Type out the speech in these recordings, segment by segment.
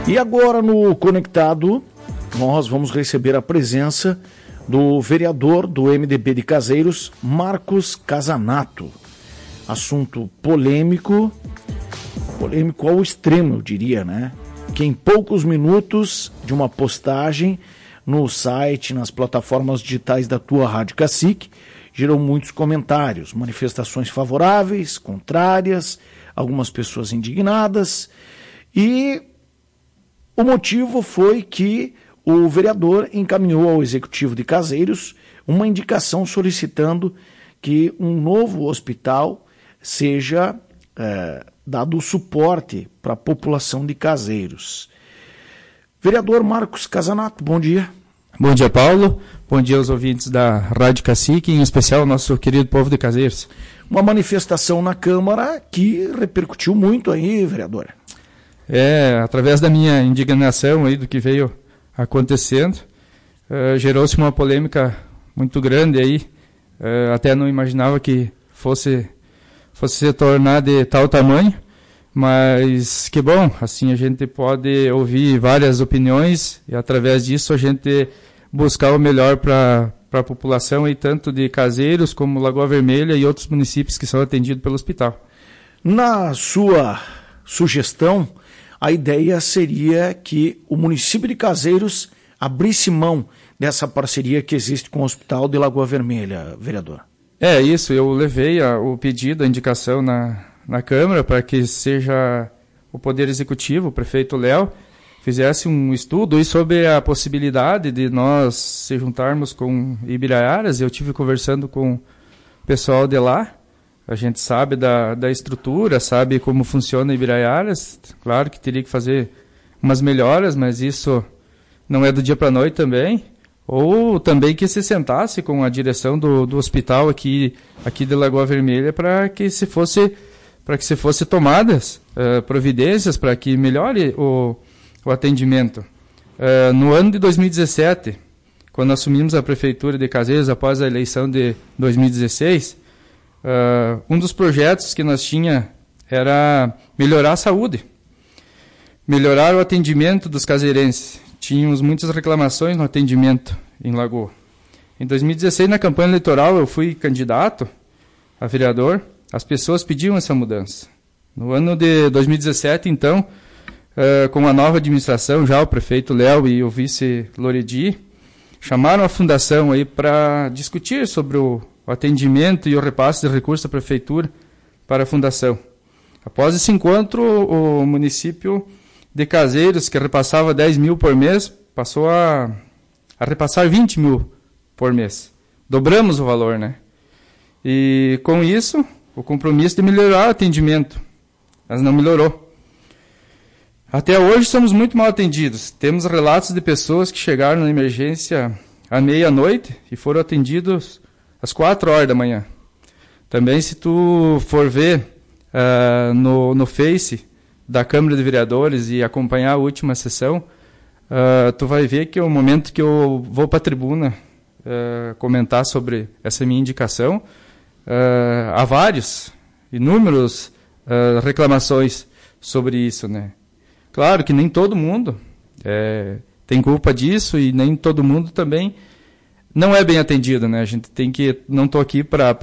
E agora no Conectado, nós vamos receber a presença do vereador do MDB de Caseiros, Marcos Casanato. Assunto polêmico ao extremo, eu diria, né? Que em poucos minutos de uma postagem no site, nas plataformas digitais da tua Rádio Cacique, gerou muitos comentários, manifestações favoráveis, contrárias, algumas pessoas indignadas, e o motivo foi que o vereador encaminhou ao Executivo de Caseiros uma indicação solicitando que um novo hospital seja dado suporte para a população de Caseiros. Vereador Marcos Casanato, bom dia. Bom dia, Paulo. Bom dia aos ouvintes da Rádio Cacique, em especial ao nosso querido povo de Caseiros. Uma manifestação na Câmara que repercutiu muito aí, vereador. Através da minha indignação aí do que veio acontecendo, gerou-se uma polêmica muito grande aí. Até não imaginava que fosse se tornar de tal tamanho, mas que bom, assim a gente pode ouvir várias opiniões e através disso a gente buscar o melhor para a população, aí, tanto de Caseiros como Lagoa Vermelha e outros municípios que são atendidos pelo hospital. Na sua sugestão, a ideia seria que o município de Caseiros abrisse mão dessa parceria que existe com o Hospital de Lagoa Vermelha, vereador. Isso, eu levei o pedido, a indicação na Câmara para que seja o Poder Executivo, o prefeito Léo, fizesse um estudo aí sobre a possibilidade de nós se juntarmos com Ibiraiaras. Eu tive conversando com o pessoal de lá, a gente sabe da estrutura, sabe como funciona Ibiraiaras, claro que teria que fazer umas melhoras, mas isso não é do dia para a noite também, ou também que se sentasse com a direção do hospital aqui de Lagoa Vermelha para que se fosse tomadas providências para que melhore o atendimento. No ano de 2017, quando assumimos a Prefeitura de Caseiros após a eleição de 2016, um dos projetos que nós tínhamos era melhorar a saúde, melhorar o atendimento dos caseirenses. Tínhamos muitas reclamações no atendimento em Lagoa. Em 2016, na campanha eleitoral, eu fui candidato a vereador. As pessoas pediam essa mudança. No ano de 2017, então, com a nova administração, já o prefeito Léo e o vice Loredi, chamaram a fundação aí para discutir sobre o atendimento e o repasse de recursos da prefeitura para a fundação. Após esse encontro, o município de Caseiros, que repassava 10 mil por mês, passou a repassar 20 mil por mês. Dobramos o valor, né? E com isso, o compromisso de melhorar o atendimento, mas não melhorou. Até hoje somos muito mal atendidos. Temos relatos de pessoas que chegaram na emergência à meia-noite e foram atendidos às 4 horas da manhã. Também, se tu for ver no Face da Câmara de Vereadores e acompanhar a última sessão, tu vai ver que é o momento que eu vou para a tribuna comentar sobre essa minha indicação, há inúmeras reclamações sobre isso, né? Claro que nem todo mundo tem culpa disso e nem todo mundo também não é bem atendido, né? A gente tem que... Não estou aqui para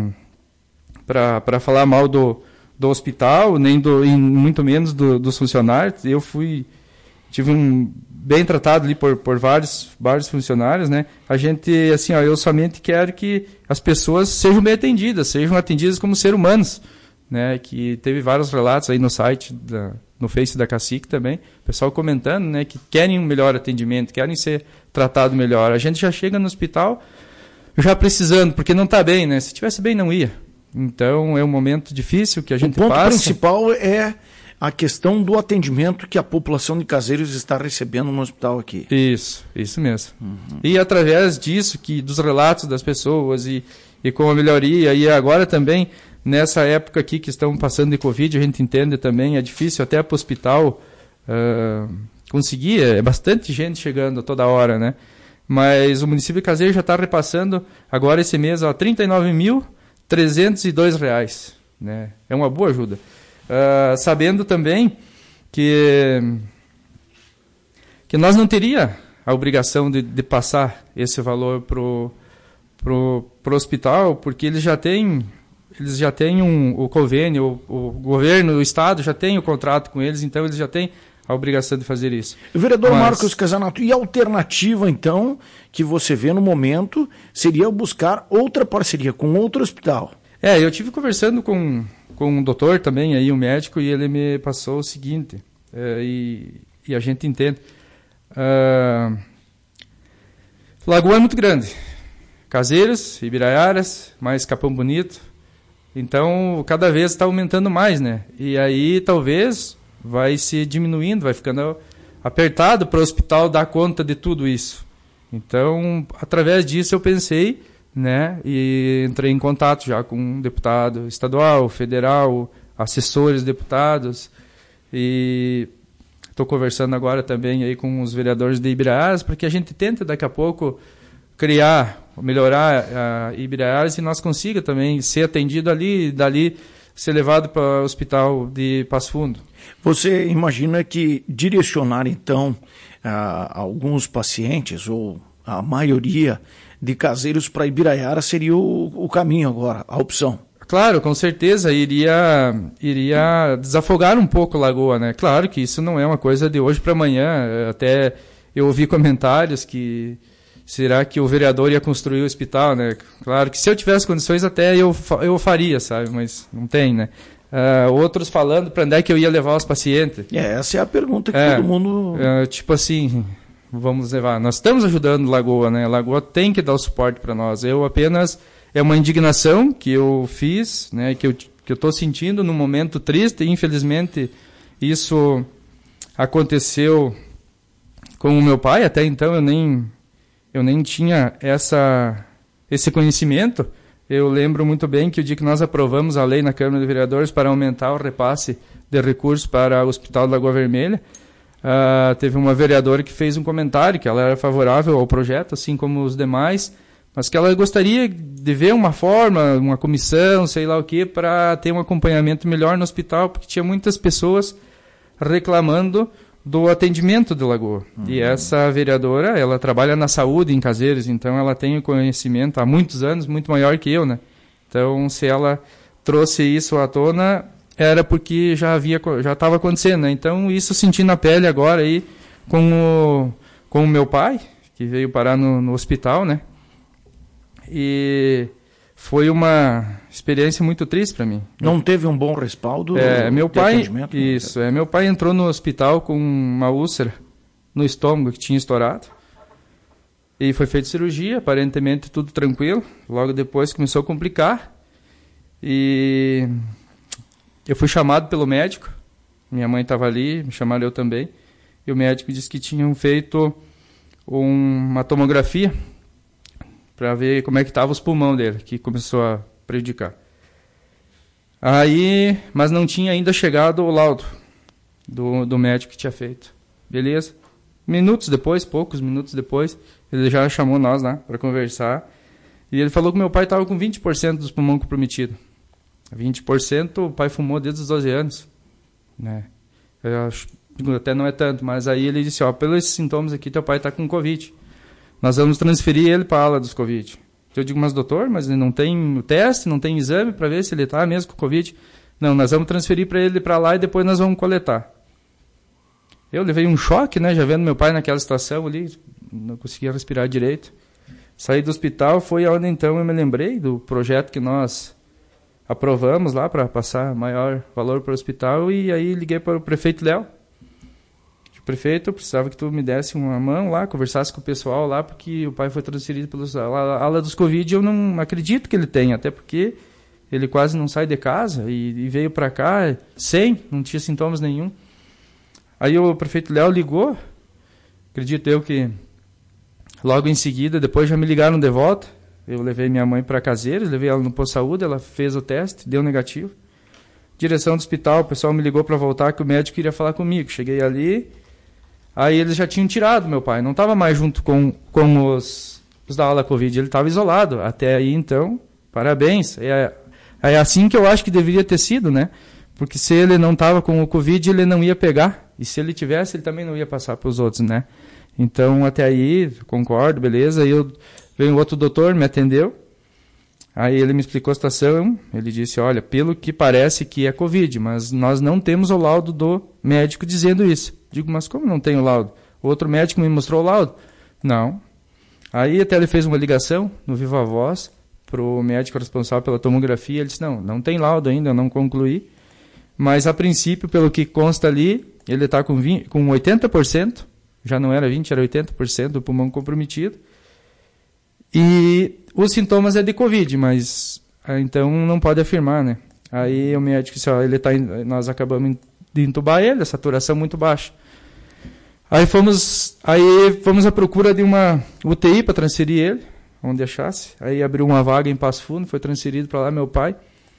falar mal do hospital, nem e muito menos dos funcionários. Eu tive bem tratado ali por vários funcionários, né? A gente, assim, eu somente quero que as pessoas sejam bem atendidas, sejam atendidas como seres humanos, né? Que teve vários relatos aí no site, no Face da Cacique também, o pessoal comentando, né? Que querem um melhor atendimento, querem ser tratados melhor. A gente já chega no hospital já precisando, porque não está bem, né? Se estivesse bem, não ia. Então, é um momento difícil que a gente passa. O ponto principal é a questão do atendimento que a população de Caseiros está recebendo no hospital aqui. Isso mesmo. Uhum. E através disso, dos relatos das pessoas e com a melhoria, e agora também, nessa época aqui que estamos passando de Covid, a gente entende também, é difícil até para o hospital conseguir, é bastante gente chegando toda hora, né? Mas o município de Caseiros já está repassando, agora esse mês, R$ 39.302, né? É uma boa ajuda. Sabendo também que que nós não teria a obrigação de passar esse valor pro hospital, porque eles já têm o convênio, o governo, o Estado já tem o contrato com eles, então eles já têm a obrigação de fazer isso. Vereador Marcos Casanato, e a alternativa, então, que você vê no momento, seria buscar outra parceria com outro hospital? Eu tive conversando com um doutor também, aí, um médico, e ele me passou o seguinte, e a gente entende. Lagoa é muito grande. Caseiros, Ibiraiaras, mais Capão Bonito. Então, cada vez está aumentando mais, né? E aí, talvez, vai se diminuindo, vai ficando apertado para o hospital dar conta de tudo isso. Então, através disso, eu pensei, né? E entrei em contato já com um deputado estadual, federal, assessores, deputados. E estou conversando agora também aí com os vereadores de Ibiraiaras, porque a gente tenta, daqui a pouco, melhorar a Ibiraiaras e nós consiga também ser atendido ali, dali ser levado para o hospital de Passo Fundo. Você imagina que direcionar, então, alguns pacientes, ou a maioria de Caseiros para Ibiraiara seria o caminho agora, a opção? Claro, com certeza, iria desafogar um pouco a Lagoa, né? Claro que isso não é uma coisa de hoje para amanhã, até eu ouvi comentários que será que o vereador ia construir o hospital, né? Claro que se eu tivesse condições até eu faria, sabe? Mas não tem, né? Outros falando para onde é que eu ia levar os pacientes. Essa é a pergunta que todo mundo... tipo assim, vamos levar... Nós estamos ajudando Lagoa, né? Lagoa tem que dar o suporte para nós. Eu apenas... É uma indignação que eu fiz, né? Que eu estou sentindo num momento triste. Infelizmente, isso aconteceu com o meu pai. Até então, eu nem tinha esse conhecimento. Eu lembro muito bem que o dia que nós aprovamos a lei na Câmara de Vereadores para aumentar o repasse de recursos para o Hospital da Lagoa Vermelha, teve uma vereadora que fez um comentário que ela era favorável ao projeto, assim como os demais, mas que ela gostaria de ver uma forma, uma comissão, sei lá o quê, para ter um acompanhamento melhor no hospital, porque tinha muitas pessoas reclamando do atendimento do Lagoa. E essa vereadora, ela trabalha na saúde em Caseiros, então ela tem o conhecimento há muitos anos, muito maior que eu, né? Então, se ela trouxe isso à tona, era porque já estava acontecendo, né? Então, isso senti na pele agora aí com o meu pai, que veio parar no hospital, né? E foi uma experiência muito triste para mim. Não teve um bom respaldo? Meu pai, meu pai entrou no hospital com uma úlcera no estômago que tinha estourado. E foi feita cirurgia, aparentemente tudo tranquilo. Logo depois começou a complicar. E eu fui chamado pelo médico. Minha mãe estava ali, me chamaram eu também. E o médico disse que tinham feito uma tomografia para ver como é que estavam os pulmões dele, que começou a prejudicar. Aí, mas não tinha ainda chegado o laudo do médico que tinha feito. Beleza? Poucos minutos depois, ele já chamou nós lá para conversar. E ele falou que meu pai estava com 20% dos pulmões comprometidos. 20% o pai fumou desde os 12 anos. Né? Eu acho, até não é tanto, mas aí ele disse, pelos sintomas aqui, teu pai está com Covid. Nós vamos transferir ele para a ala dos Covid. Eu digo, mas doutor, mas ele não tem o teste, não tem exame para ver se ele está mesmo com Covid? Não, nós vamos transferir para ele para lá e depois nós vamos coletar. Eu levei um choque, né, já vendo meu pai naquela situação ali, não conseguia respirar direito. Saí do hospital, foi onde então eu me lembrei do projeto que nós aprovamos lá para passar maior valor para o hospital, e aí liguei para o prefeito Léo. Prefeito, eu precisava que tu me desse uma mão lá, conversasse com o pessoal lá, porque o pai foi transferido pela ala dos Covid, e eu não acredito que ele tenha, até porque ele quase não sai de casa e veio para cá não tinha sintomas nenhum. Aí o prefeito Léo ligou, acredito eu que logo em seguida, depois já me ligaram de volta, eu levei minha mãe para Caseiros, levei ela no posto de saúde, ela fez o teste, deu negativo. Direção do hospital, o pessoal me ligou para voltar, que o médico queria falar comigo, cheguei ali. Aí eles já tinham tirado meu pai, não estava mais junto com os da ala Covid, ele estava isolado. Até aí, então, parabéns. É assim que eu acho que deveria ter sido, né? Porque se ele não estava com o Covid, ele não ia pegar. E se ele tivesse, ele também não ia passar para os outros, né? Então, até aí, concordo, beleza. Aí veio outro doutor, me atendeu. Aí ele me explicou a situação. Ele disse, olha, pelo que parece que é Covid, mas nós não temos o laudo do médico dizendo isso. Digo, mas como não tem o laudo? O outro médico me mostrou o laudo? Não. Aí até ele fez uma ligação no Viva Voz para o médico responsável pela tomografia. Ele disse, não tem laudo ainda, eu não concluí. Mas a princípio, pelo que consta ali, ele está com 80%. Já não era 20%, era 80% do pulmão comprometido. E os sintomas é de Covid, mas então não pode afirmar, né? Aí o médico disse, nós acabamos de entubar ele, a saturação muito baixa. Aí fomos à procura de uma UTI para transferir ele, onde achasse. Aí abriu uma vaga em Passo Fundo, foi transferido para lá meu pai.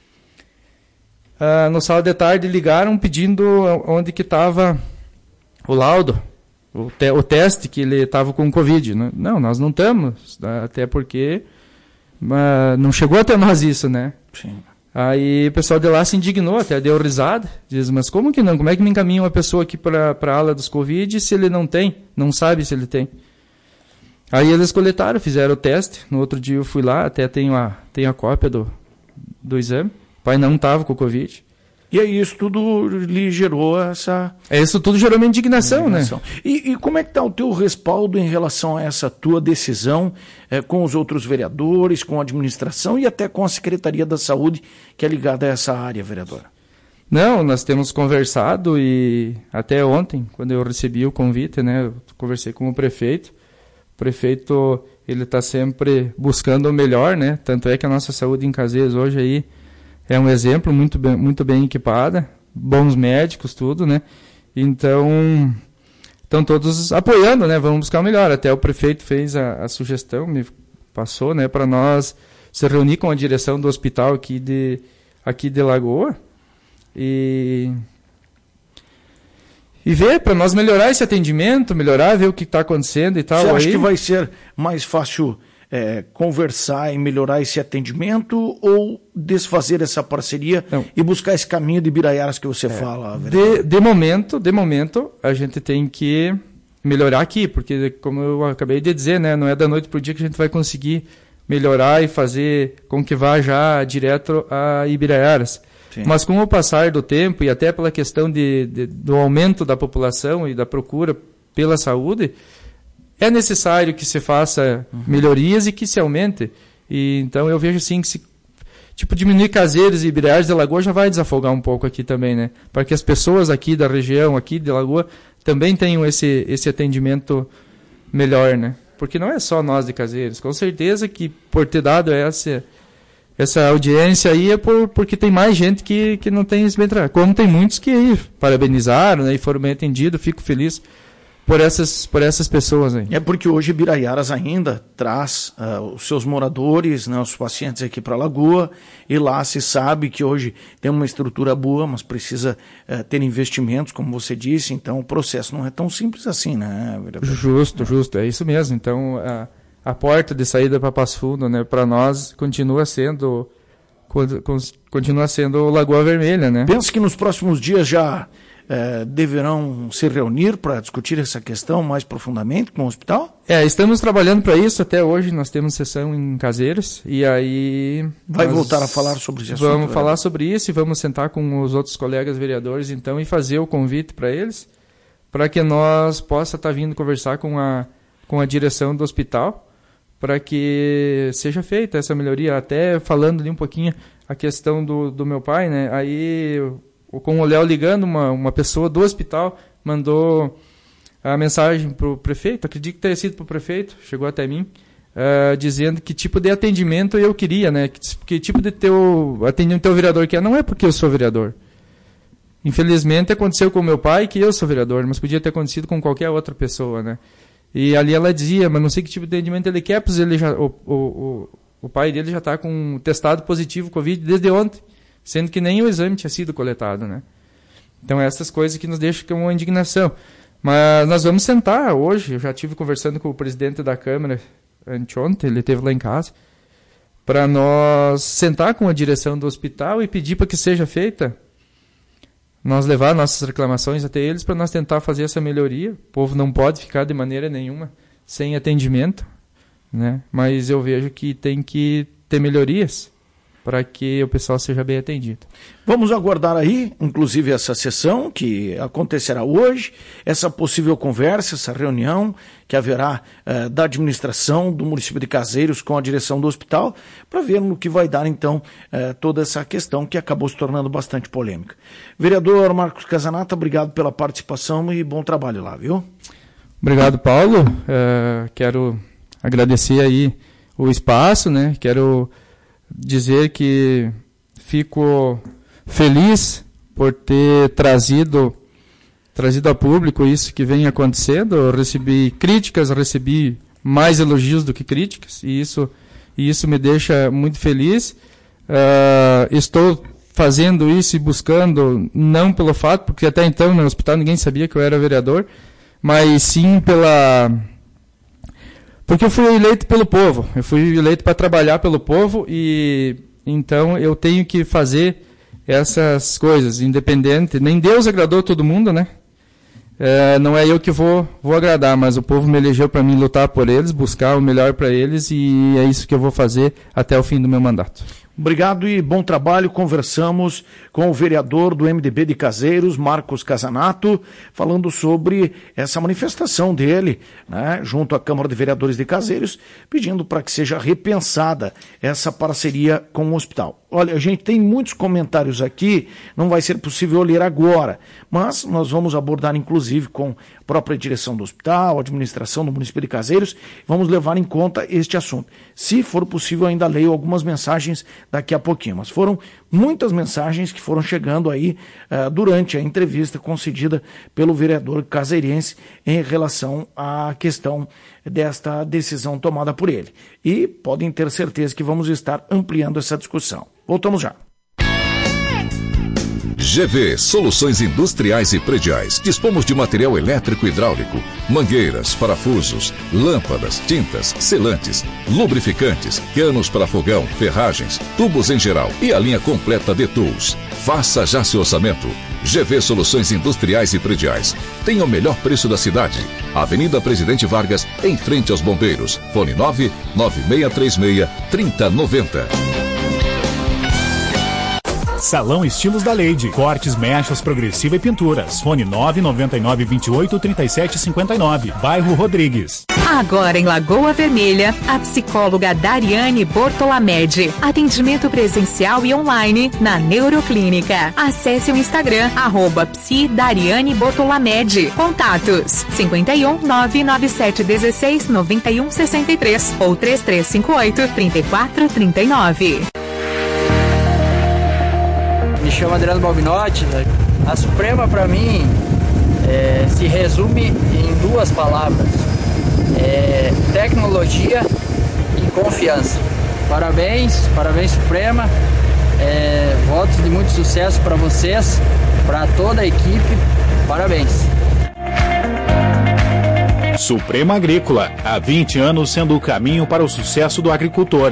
No sábado de tarde ligaram pedindo onde que estava o laudo. O teste que ele estava com Covid. Né? Não, nós não estamos, até porque não chegou até nós isso, né? Sim. Aí o pessoal de lá se indignou, até deu risada, diz, mas como que não? Como é que me encaminha uma pessoa aqui para a ala dos Covid se ele não sabe se ele tem? Aí eles coletaram, fizeram o teste, no outro dia eu fui lá, até tenho a cópia do exame, o pai não estava com Covid. E aí isso tudo lhe gerou essa... Isso tudo gerou uma indignação, né? E como é que está o teu respaldo em relação a essa tua decisão com os outros vereadores, com a administração e até com a Secretaria da Saúde, que é ligada a essa área, vereadora? Não, nós temos conversado e até ontem, quando eu recebi o convite, né, eu conversei com o prefeito. O prefeito, ele está sempre buscando o melhor, né? Tanto é que a nossa saúde em Cazeiros hoje aí é um exemplo, muito bem equipada, bons médicos, tudo, né? Então, estão todos apoiando, né? Vamos buscar o melhor. Até o prefeito fez a sugestão, me passou, né? Para nós se reunir com a direção do hospital aqui de Lagoa e ver, para nós melhorar esse atendimento, ver o que está acontecendo e tal. Você acha que vai ser mais fácil conversar e melhorar esse atendimento ou desfazer essa parceria e buscar esse caminho de Biraiaras que você fala? De momento, a gente tem que melhorar aqui, porque como eu acabei de dizer, né, não é da noite para o dia que a gente vai conseguir melhorar e fazer com que vá já direto a Ibiraiaras. Sim. Mas com o passar do tempo e até pela questão do aumento da população e da procura pela saúde, é necessário que se faça melhorias e que se aumente. E, então eu vejo assim que se diminuir Cazeiros e Ibiraiaras de Lagoa já vai desafogar um pouco aqui também, né? Para que as pessoas aqui da região, aqui de Lagoa, também tenham esse atendimento melhor, né? Porque não é só nós de Cazeiros. Com certeza que por ter dado essa audiência aí é porque tem mais gente que não tem esse bem trabalho. Como tem muitos que aí parabenizaram, né, e foram bem atendidos, fico feliz por essas pessoas aí. É porque hoje Biraiaras ainda traz os seus moradores, né, os pacientes aqui para a Lagoa, e lá se sabe que hoje tem uma estrutura boa, mas precisa ter investimentos, como você disse, então o processo não é tão simples assim, né? Justo, é isso mesmo. Então a porta de saída para Passo Fundo, né, para nós continua sendo Lagoa Vermelha, né? Penso que nos próximos dias já deverão se reunir para discutir essa questão mais profundamente com o hospital? Estamos trabalhando para isso. Até hoje nós temos sessão em Cazeiros e aí... Vai voltar a falar sobre esse assunto? Vamos falar sobre isso e vamos sentar com os outros colegas vereadores então e fazer o convite para eles, para que nós possa estar vindo conversar com a direção do hospital, para que seja feita essa melhoria. Até falando ali um pouquinho a questão do meu pai, né? Aí... com o Léo ligando, uma pessoa do hospital mandou a mensagem para o prefeito, acredito que tenha sido para o prefeito, chegou até mim, dizendo que tipo de atendimento eu queria, né? Que tipo de atendimento o vereador quer. Não é porque eu sou vereador. Infelizmente aconteceu com o meu pai que eu sou vereador, mas podia ter acontecido com qualquer outra pessoa, né? E ali ela dizia, mas não sei que tipo de atendimento ele quer, pois ele já, o pai dele já está com testado positivo Covid desde ontem, sendo que nem o exame tinha sido coletado, né? Então, essas coisas que nos deixam com uma indignação. Mas nós vamos sentar hoje, eu já estive conversando com o presidente da Câmara anteontem, ele esteve lá em casa, para nós sentar com a direção do hospital e pedir para que seja feita nós levar nossas reclamações até eles para nós tentar fazer essa melhoria. O povo não pode ficar de maneira nenhuma sem atendimento, né? Mas eu vejo que tem que ter melhorias para que o pessoal seja bem atendido. Vamos aguardar aí, inclusive, essa sessão que acontecerá hoje, essa possível conversa, essa reunião que haverá da administração do município de Caseiros com a direção do hospital, para ver no que vai dar, então, toda essa questão que acabou se tornando bastante polêmica. Vereador Marcos Casanato, obrigado pela participação e bom trabalho lá, viu? Obrigado, Paulo. Quero agradecer aí o espaço, né? Quero dizer que fico feliz por ter trazido a público isso que vem acontecendo. Eu recebi críticas, recebi mais elogios do que críticas, e isso me deixa muito feliz. Estou fazendo isso e buscando, não pelo fato, porque até então no hospital ninguém sabia que eu era vereador, mas sim porque eu fui eleito pelo povo, eu fui eleito para trabalhar pelo povo, e então eu tenho que fazer essas coisas, independente. Nem Deus agradou todo mundo, né? Não é eu que vou agradar, mas o povo me elegeu para mim lutar por eles, buscar o melhor para eles, e é isso que eu vou fazer até o fim do meu mandato. Obrigado e bom trabalho. Conversamos com o vereador do MDB de Caseiros, Marcos Casanato, falando sobre essa manifestação dele, né, junto à Câmara de Vereadores de Caseiros, pedindo para que seja repensada essa parceria com o hospital. Olha, a gente tem muitos comentários aqui, não vai ser possível ler agora, mas nós vamos abordar inclusive com a própria direção do hospital, a administração do município de Caseiros, vamos levar em conta este assunto. Se for possível, ainda leio algumas mensagens daqui a pouquinho, mas foram muitas mensagens que foram chegando aí durante a entrevista concedida pelo vereador caseirense em relação à questão desta decisão tomada por ele. E podem ter certeza que vamos estar ampliando essa discussão. Voltamos já. GV Soluções Industriais e Prediais. Dispomos de material elétrico e hidráulico, mangueiras, parafusos, lâmpadas, tintas, selantes, lubrificantes, canos para fogão, ferragens, tubos em geral e a linha completa de tools. Faça já seu orçamento. GV Soluções Industriais e Prediais. Tem o melhor preço da cidade. Avenida Presidente Vargas, em frente aos bombeiros. Fone 99636-3090. Salão Estilos da Leide. Cortes, mechas, progressiva e pinturas. Fone 99928-3759. Bairro Rodrigues. Agora em Lagoa Vermelha, a psicóloga Dariane Bortolamed. Atendimento presencial e online na Neuroclínica. Acesse o Instagram, @psi_Dariane-Bortolamed. Contatos: 51 99716 9163 ou 3358 3439. Me chamo Adriano Balbinotti. A Suprema, para mim, se resume em duas palavras: tecnologia e confiança. Parabéns Suprema. Votos de muito sucesso para vocês, para toda a equipe. Parabéns. Suprema Agrícola, há 20 anos sendo o caminho para o sucesso do agricultor.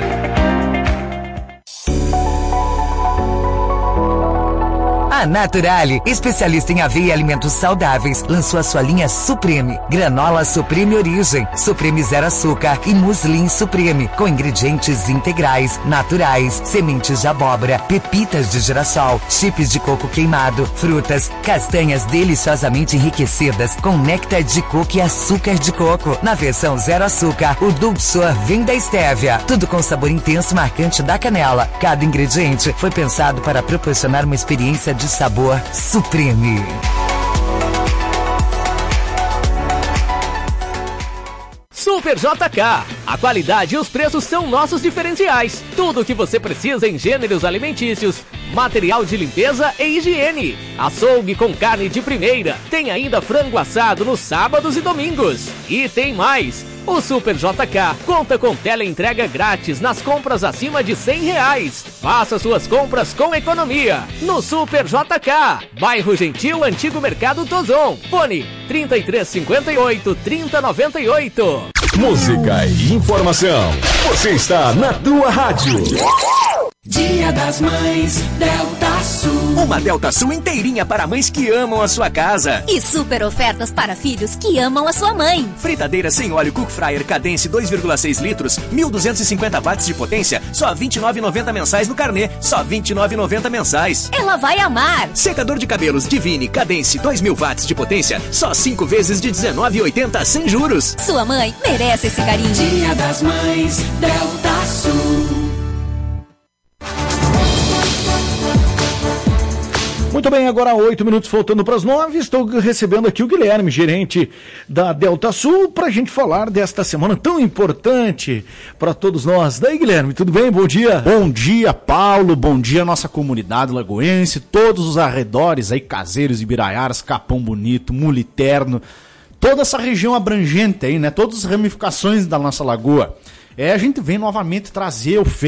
A Naturale, especialista em aveia e alimentos saudáveis, lançou a sua linha Supreme. Granola Supreme Origem, Supreme Zero Açúcar e Muslin Supreme, com ingredientes integrais, naturais, sementes de abóbora, pepitas de girassol, chips de coco queimado, frutas, castanhas deliciosamente enriquecidas com néctar de coco e açúcar de coco. Na versão Zero Açúcar, o Dulçor vem da estévia, tudo com sabor intenso marcante da canela. Cada ingrediente foi pensado para proporcionar uma experiência de sabor supreme. Super JK. A qualidade e os preços são nossos diferenciais. Tudo o que você precisa em gêneros alimentícios, material de limpeza e higiene. Açougue com carne de primeira. Tem ainda frango assado nos sábados e domingos. E tem mais. O Super JK conta com teleentrega grátis nas compras acima de R$100. Faça suas compras com economia no Super JK, Bairro Gentil, Antigo Mercado Tozon. Fone 3358-3098. Música e informação. Você está na tua rádio. Dia das Mães, Delta Sul. Uma Delta Sul inteirinha para mães que amam a sua casa. E super ofertas para filhos que amam a sua mãe. Fritadeira sem óleo Cook Fryer Cadence 2,6 litros, 1.250 watts de potência, só R$ 29,90 mensais no carnê, só R$ 29,90 mensais. Ela vai amar. Secador de cabelos Divine Cadence 2.000 watts de potência, só 5 vezes de R$ 19,80 sem juros. Sua mãe merece esse carinho. Dia das Mães, Delta Sul. Muito bem, agora 8 minutos faltando para as 9, estou recebendo aqui o Guilherme, gerente da Delta Sul, para a gente falar desta semana tão importante para todos nós. Daí, Guilherme, tudo bem? Bom dia. Bom dia, Paulo, bom dia nossa comunidade lagoense, todos os arredores aí, Caseiros, Ibiraiaras, Capão Bonito, Muliterno, toda essa região abrangente aí, né, todas as ramificações da nossa lagoa. A gente vem novamente trazer o